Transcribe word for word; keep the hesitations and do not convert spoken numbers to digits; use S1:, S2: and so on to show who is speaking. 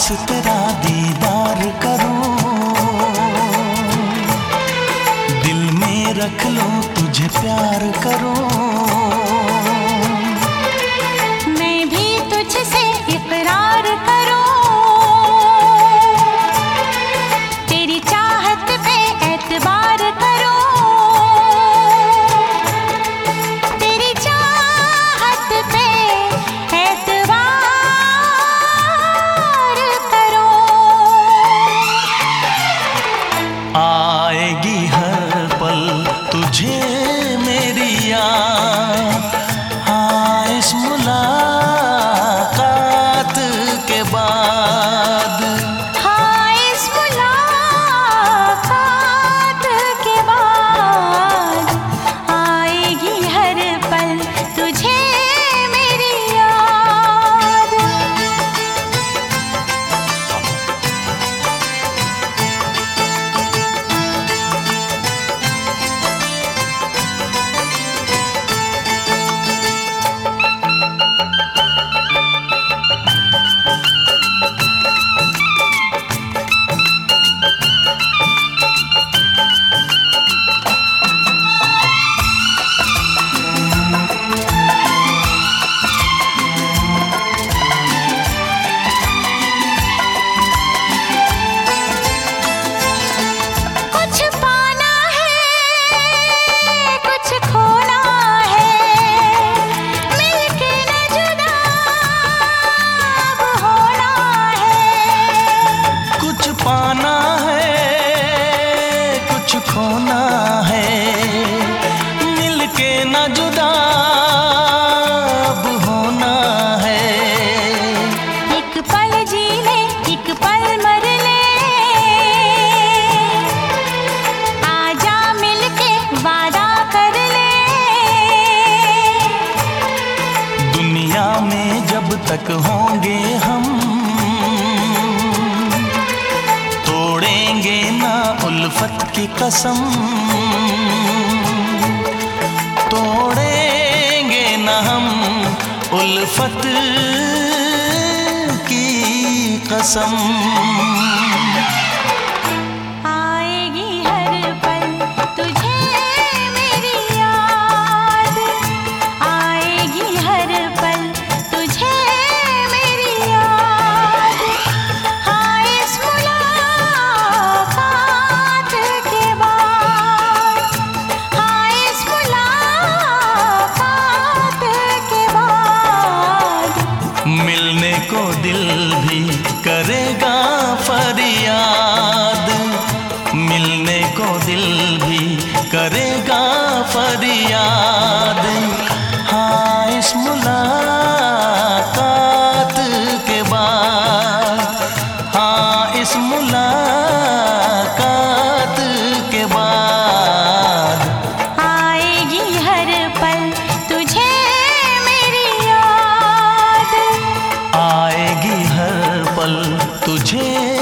S1: तेरा दीदार करूं, दिल में रख लूं तुझे प्यार करूं।
S2: मैं भी तुझसे इकरार करूं, तेरी चाहत पे एतबार करूं, तेरी चाहत पे एतबार करूं।
S1: आएगी हर पल तुझे मेरी याद, हाँ इस मुलाकात के बाद,
S2: हाँ इस मुलाकात के बाद आएगी हर पल तुझे मेरी याद।
S1: पाना है कुछ खोना है, मिलके न जुदा अब होना है।
S2: एक पल जी ले एक पल मर ले, आजा मिलके वादा कर ले।
S1: दुनिया में जब तक होंगे हम, तोड़ेंगे ना उल्फत की कसम, तोड़ेंगे ना हम उल्फत की कसम।
S2: आएगी हर पल तुझे मेरी याद, आएगी हर पल तुझे मेरी याद। हाँ इस मुलाकात के बाद, हाँ इस मुलाकात के बाद
S1: मिलने को दिल भी करेगा फरियाद, मिलने को दिल भी करेगा फरियाद। हाँ इस मुलाकात के बाद, हाँ इस मुलाकात के बाद
S2: आएगी हर पल तुझे मेरी याद,
S1: आएगी हर पल तुझे